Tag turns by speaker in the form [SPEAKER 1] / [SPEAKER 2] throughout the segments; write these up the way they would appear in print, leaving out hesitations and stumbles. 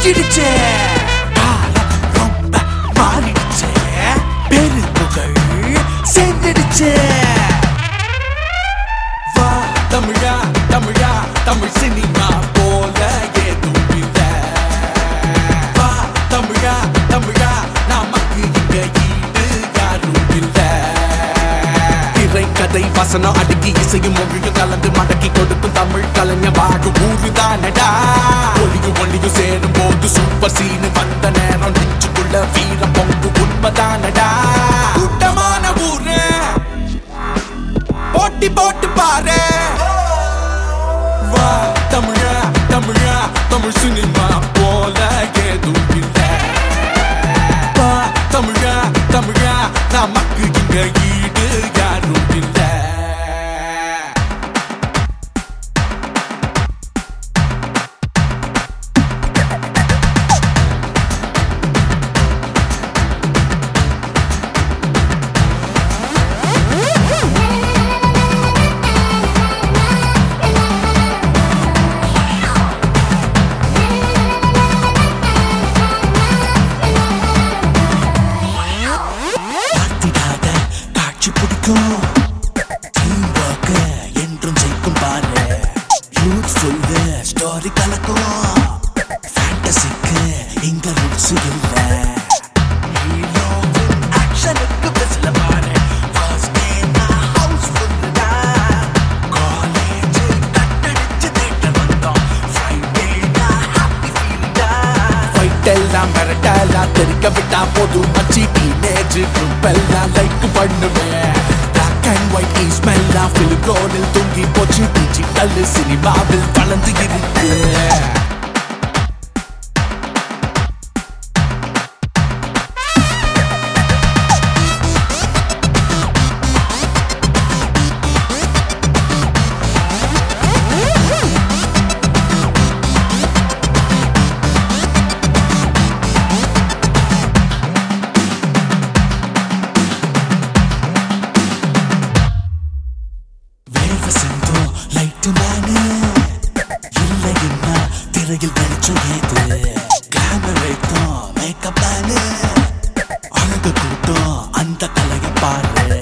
[SPEAKER 1] விடிஞ்சிடுச்சே காலம் ரொம்ப மாறிடுச்சே பெரும்புகள் சேர்ந்துடுச்சே வா தமிழா தமிழா தமிழ் சினிமா போல ஏதும் இல்ல வா தமிழா தமிழா நமக்கு இங்க ஈடு யாரும் இல்ல திரைக்கதை வசனம் அடுக்கி இசையும் மொழியும் கலந்து மடக்கி கொடுக்கும் தமிழ் கலைஞர் வாழ ஊருதானடா ஒளியும் ஒளியும் சேரும் போது சூப்பர் சீனு வந்த நேரம் நெஞ்சுக்குள்ள வீரம் பொங்கு உண்மைதானடா கூட்டமான ஊரு போட்டி போட்டு பாரு வா தமிழா தமிழா தமிழ் சினிமா போல ஏதும் இல்ல வா தமிழா தமிழா நமக்கு இங்க ஈடு யாரும் இல்ல என்றும் ஜெயிக்கும் பாரு யூத்ஃபுல் ஸ்டோரி கலக்கும் ஃபேண்டசிக்கு இங்க ரூல்ஸ் இல்ல ஹீரோவின் ஆக்ஷனுக்கு பெஸ்ல பாரு ஃபர்ஸ்ட் டே நான் ஹவுஸ்ஃபுல்டா காலேஜ் கட்டடிச்சு தேட்ட வந்தோம் ஃப்ரைடே நான் ஹாப்பி ஃபீல்டா ஃபைட் எல்லாம் மிரட்டலாம் தெரிக்க விட்டா போதும் மச்சி டீனேஜ் குரூப் எல்லாம் லைக் பண்ணுவேன் and white is smell of film roll tungi pochi digital cinema vil palandu irukku திரையில் வெளிச்சம் ஏது கிளாமர் வைத்தோம் மேக்கப் தானே அழகு கூட்டம் அந்த கலையை பாரு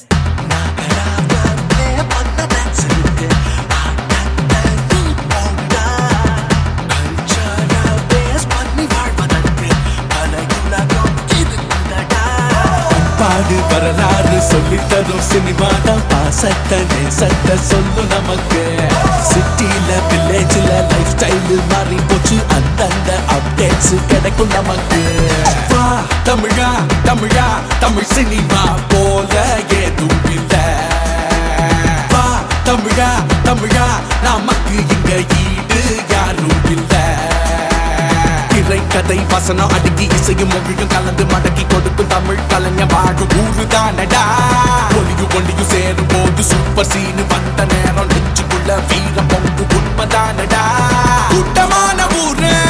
[SPEAKER 1] பாடு வரலாறு சொல்லித்தரும் சினிமா தான் பாசத்தை நேசத்தை சொல்லு நமக்கு சிட்டில வில்லேஜ்ல லைஃப் ஸ்டைல் மாறி போச்சு அந்தந்த அப்டேட்ஸ் கிடைக்கும் நமக்கு வா தமிழா தமிழா தமிழ் சினிமா போல ஏதும் இல்ல வா தமிழா தமிழா நமக்கு இங்க ஈடு யாரும் இல்ல திரைக்கதை வசனம் அடுக்கி இசையும் மொழியும் கலந்து மடக்கி கொடுக்கும் தமிழ் கலைஞர் வாழ ஊருதானடா ஒளியும் ஒளியும் சேரும் போது சூப்பர் சீனு வந்த நேரம் நெஞ்சுக்குள்ள வீரம் பொங்கு உண்மைதானடா கூட்டமான ஊரு